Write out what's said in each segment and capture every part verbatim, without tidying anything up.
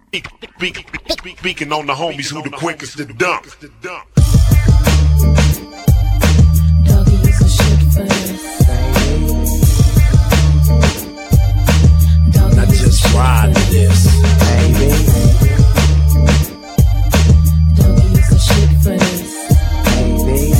Speaking on the homies who the quickest to dump. Doggy use a shit first. Doggy I just ride this, baby. Doggy use a shit first. Baby.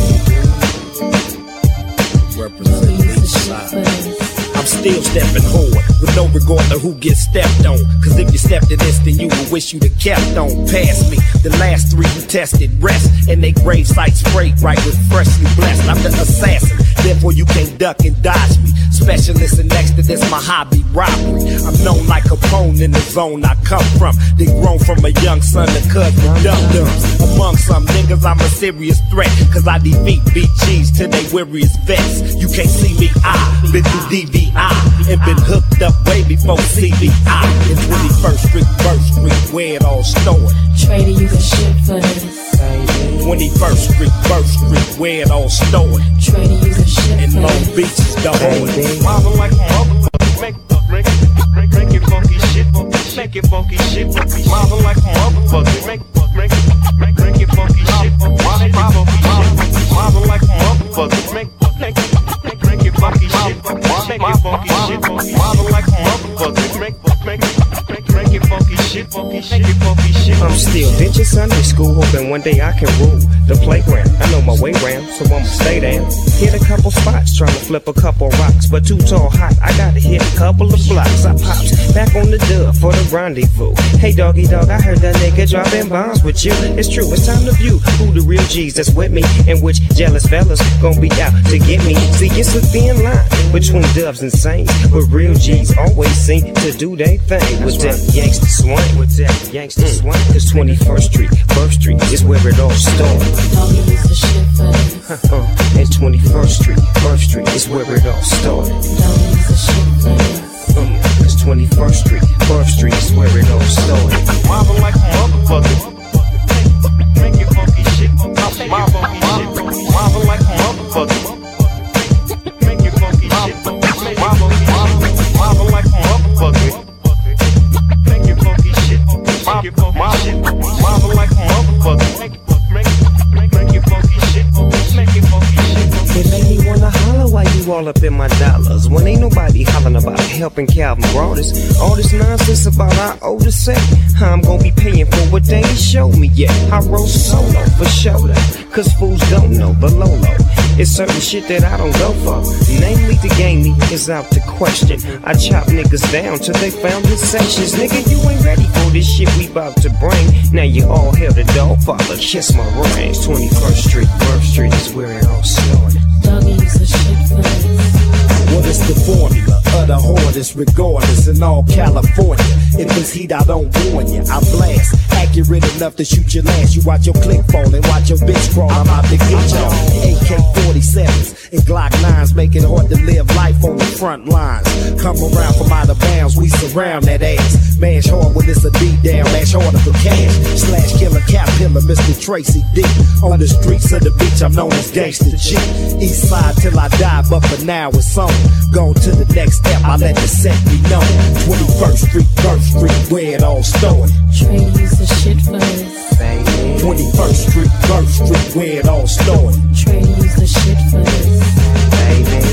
Represent the east side. I'm still stepping forward with no regard to who gets stepped on. Cause if you stepped to this, then you would wish you'd have kept on past me. The last three you tested rest, and they grave sites sprayed right with freshly blessed. I'm the assassin, therefore you can't duck and dodge me. Specialist and next to this, my hobby, robbery. I'm known like Capone in the zone I come from. They grown from a young son to cousin dum-dums. Among some niggas, I'm a serious threat. Cause I defeat B Gs till they weariest vets. You can't see me, I been through D V I and been hooked up way before C B I. In twenty-first Street, First Street, where it all started. Trader use a shit first. twenty-first Street, First Street, where it all started. Trader use a shit first. In Long Beach is the hood. Marvel like a motherfucker, make make make make it funky shit, make it funky shit. Marvel like a motherfucker, make make make make it funky shit, make it funky shit. Marvel like a motherfucker, make make make make it funky shit, make it funky shit. Marvel like a motherfucker, make make make make it funky shit, make it funky shit. I'm still ditching Sunday school, hoping one day I can rule the playground. I know my way round, so I'ma stay down. Hit a couple spots, trying to flip a couple rocks, but too tall hot, I gotta hit a couple of blocks. I pops back on the dub for the rendezvous. Hey doggy dog, I heard that nigga dropping bombs with you. It's true, it's time to view who the real G's that's with me, and which jealous fellas gon' be out to get me. See, it's a thin line between dubs and saints, but real G's always seem to do they thing with that gangsta swing, with that gangsta swing. Cause twenty-first Street, First Street is where it all started. Doggy use a shit first. Uh, and twenty-first Street, First Street is where it all started. Doggy use a shit first. Uh, Cause twenty-first Street, First Street is where it all started. Marvel like a motherfucker, make it funky shit, marvel funky shit. Marvel like a motherfucker, make it funky shit, marvel marvel like a motherfucker, make it funky shit, make it funky shit. Marvel like a motherfucker, make make make it funky shit, make it funky shit. It made me wanna holler while you all up in my dollars. When ain't nobody hollering about helping Calvin Broaders. All this nonsense about our older set, how I'm gonna be paying for what they ain't showed me yet. I roll solo for shoulder, cause fools don't know the Lolo. It's certain shit that I don't go for. Namely, the game me is out to question. I chop niggas down till they found the sections. Nigga, you ain't ready for this shit we bout to bring. Now you all held the dog father, kiss my rings. twenty-first Street, First Street is where it all started. Doggy use a shit first. What is the formula of the hardest regardless in all California? If it's heat, I don't warn you, I blast. Accurate enough to shoot your last. You watch your click fall and watch your bitch crawl. I'm out to get y'all. A K forty-sevens and Glock nines make it hard to live life on the front lines. Come around from out of bounds, we surround that ass. Mash hard when it's a beat down, mash harder for cash. Slash killer, cap pillar, Mister Tracy D. On the streets of the beach, I'm known as Gangsta G. East side till I die, but for now it's on. Going to the next step, I let the set be known. twenty-first Street, First Street, where it all started. Trader use a shit first. twenty-first Street, First Street, where it all started. Trader use a shit first. Baby.